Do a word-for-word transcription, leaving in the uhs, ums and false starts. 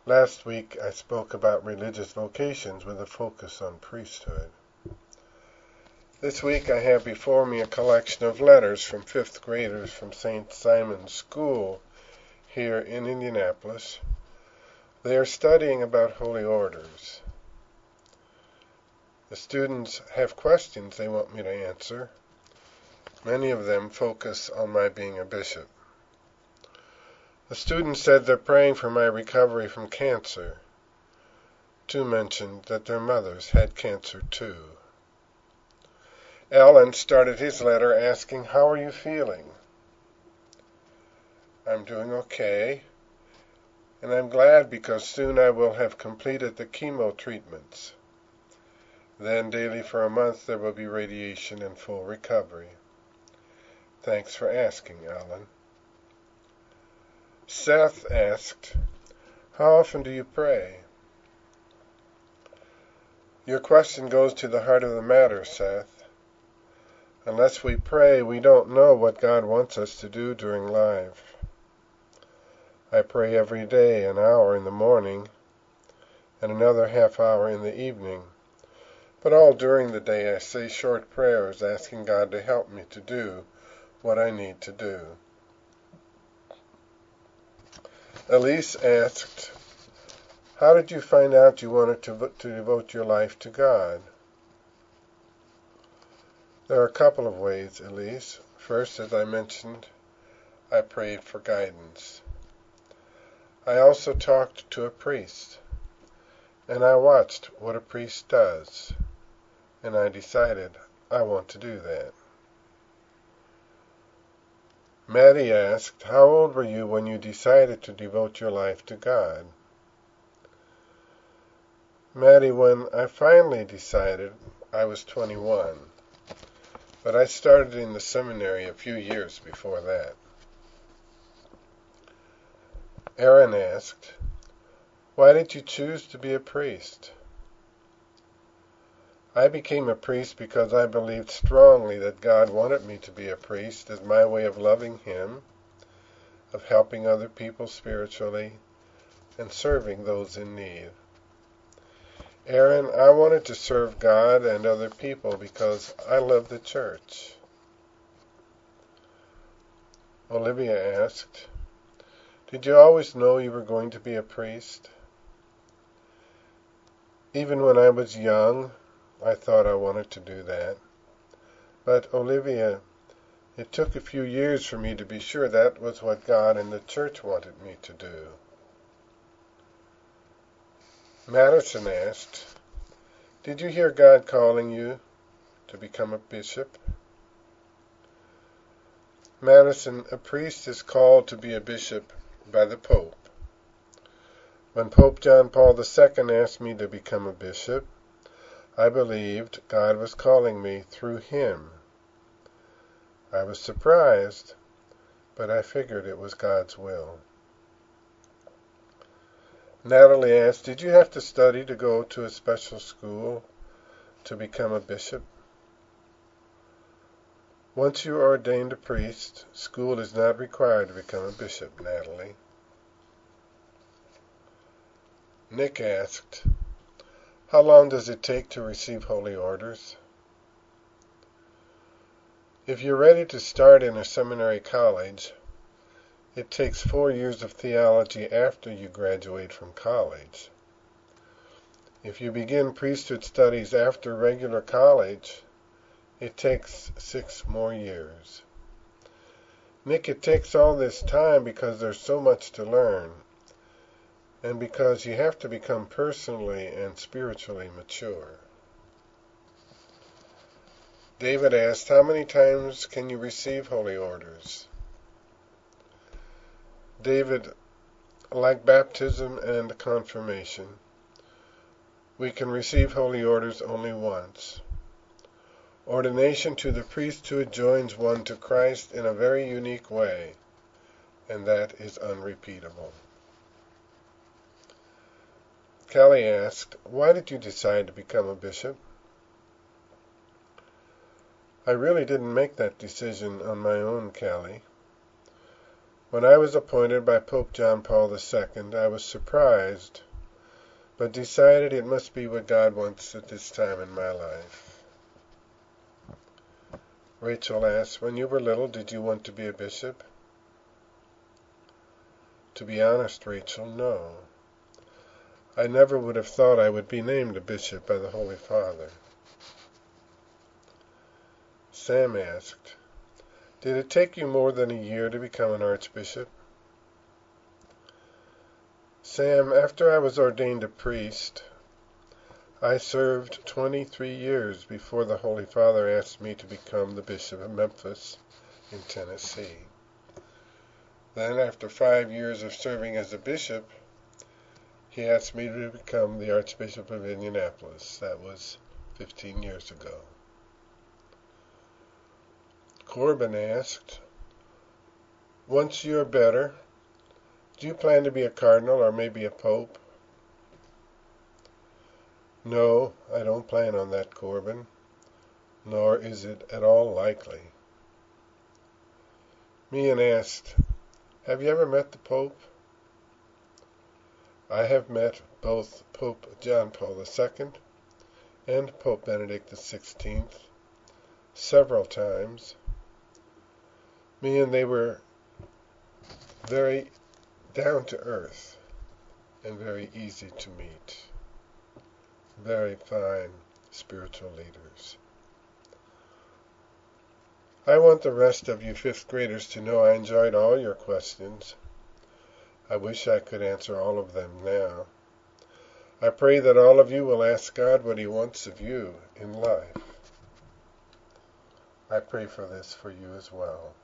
Last week I spoke about religious vocations with a focus on priesthood. This week I have before me a collection of letters from fifth graders from Saint Simon's School here in Indianapolis. They are studying about holy orders. The students have questions they want me to answer. Many of them focus on my being a bishop. The students said they're praying for my recovery from cancer. Two mentioned that their mothers had cancer too. Alan started his letter asking, "How are you feeling?" "I'm doing okay, and I'm glad because soon I will have completed the chemo treatments. Then daily for a month there will be radiation and full recovery. Thanks for asking, Alan." Seth asked, "How often do you pray?" Your question goes to the heart of the matter, Seth. Unless we pray, we don't know what God wants us to do during life. I pray every day, an hour in the morning and another half hour in the evening. But all during the day I say short prayers asking God to help me to do what I need to do. Elise asked, "How did you find out you wanted to, to devote your life to God?" There are a couple of ways, Elise. First, as I mentioned, I prayed for guidance. I also talked to a priest, and I watched what a priest does, and I decided I want to do that. Maddie asked, "How old were you when you decided to devote your life to God?" Maddie, when I finally decided, I was twenty-one, but I started in the seminary a few years before that. Aaron asked, "Why did you choose to be a priest?" I became a priest because I believed strongly that God wanted me to be a priest as my way of loving Him, of helping other people spiritually, and serving those in need. Aaron, I wanted to serve God and other people because I love the church. Olivia asked, "Did you always know you were going to be a priest?" Even when I was young, I thought I wanted to do that. But, Olivia, it took a few years for me to be sure that was what God and the church wanted me to do. Madison asked, "Did you hear God calling you to become a bishop?" Madison, a priest is called to be a bishop by the Pope. When Pope John Paul the Second asked me to become a bishop, I believed God was calling me through him. I was surprised, but I figured it was God's will. Natalie asked, "Did you have to study to go to a special school to become a bishop?" Once you are ordained a priest, school is not required to become a bishop, Natalie. Nick asked, "How long does it take to receive holy orders?" If you're ready to start in a seminary college, it takes four years of theology after you graduate from college. If you begin priesthood studies after regular college, it takes six more years. Nick, it takes all this time because there's so much to learn, and because you have to become personally and spiritually mature. David asked, "How many times can you receive holy orders?" David, like baptism and confirmation, we can receive holy orders only once. Ordination to the priesthood joins one to Christ in a very unique way, and that is unrepeatable. Kelly asked, "Why did you decide to become a bishop?" I really didn't make that decision on my own, Kelly. When I was appointed by Pope John Paul the Second, I was surprised, but decided it must be what God wants at this time in my life. Rachel asks, when you were little, did you want to be a bishop? To be honest, Rachel, no. I never would have thought I would be named a bishop by the Holy Father. Sam asked, did it take you more than a year to become an archbishop? Sam, after I was ordained a priest, I served twenty-three years before the Holy Father asked me to become the Bishop of Memphis in Tennessee. Then, after five years of serving as a bishop, he asked me to become the Archbishop of Indianapolis. That was fifteen years ago. Corbin asked, once you're better, do you plan to be a cardinal or maybe a pope? No, I don't plan on that, Corbin, nor is it at all likely. Meehan asked, have you ever met the Pope? I have met both Pope John Paul the Second and Pope Benedict the Sixteenth several times. Meehan, they were very down to earth and very easy to meet. Very fine spiritual leaders. I want the rest of you fifth graders to know I enjoyed all your questions. I wish I could answer all of them now. I pray that all of you will ask God what He wants of you in life. I pray for this for you as well.